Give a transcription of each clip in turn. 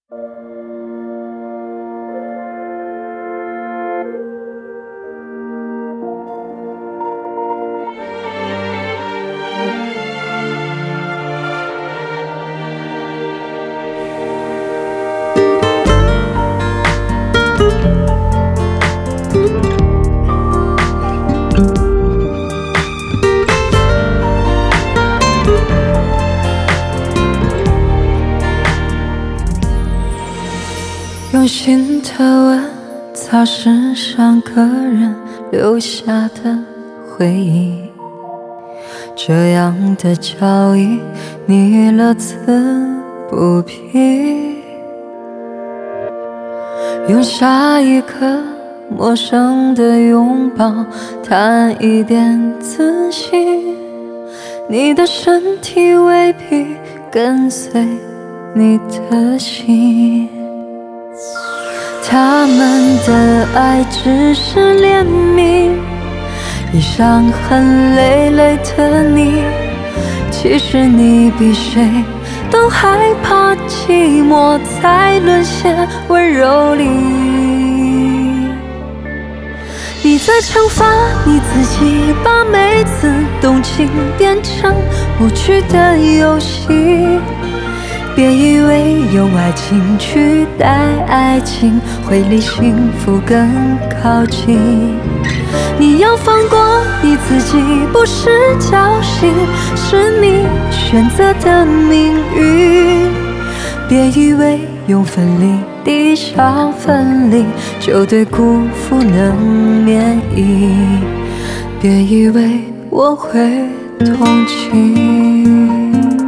用心的吻擦拭上个人留下的回忆，这样的交易你乐此不疲。用下一个陌生的拥抱谈一点自信，你的身体未必跟随你的心。他们的爱只是怜悯，已伤痕累累的你，其实你比谁都害怕寂寞才沦陷温柔里。你在惩罚你自己，把每次动情变成无趣的游戏。别以为用爱情取代爱情会离幸福更靠近。你要放过你自己，不是侥幸，是你选择的命运。别以为用奋力抵消分离就对辜负能免疫。别以为我会同情。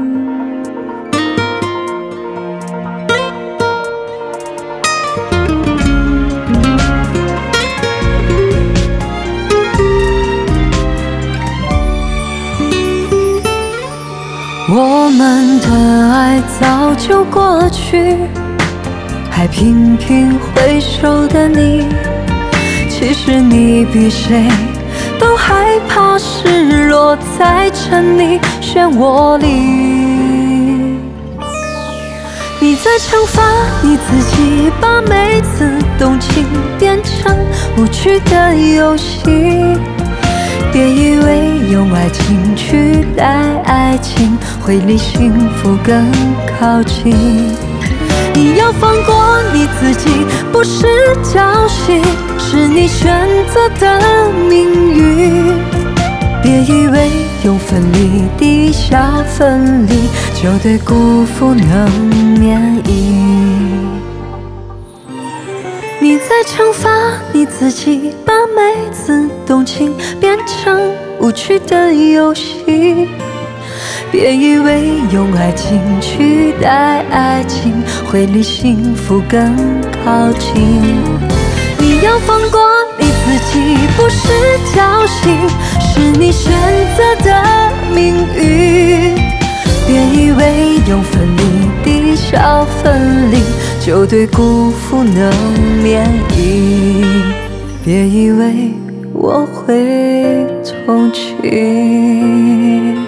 我们的爱早就过去，还频频回首的你，其实你比谁都害怕失落在沉溺漩涡里。你在惩罚你自己，把每次动情变成无趣的游戏。别以为用爱情取代爱情会离幸福更靠近。你要放过你自己，不是侥幸，是你选择的命运。别以为用奋力抵消分离就对辜负能免疫。你在惩罚你自己，把每次动情变成无趣的游戏。别以为用爱情取代爱情会离幸福更靠近。你要放过你自己，不是侥幸，是你选择的命运。别以为用奋力抵消分离就对辜负能免疫。别以为我会同情。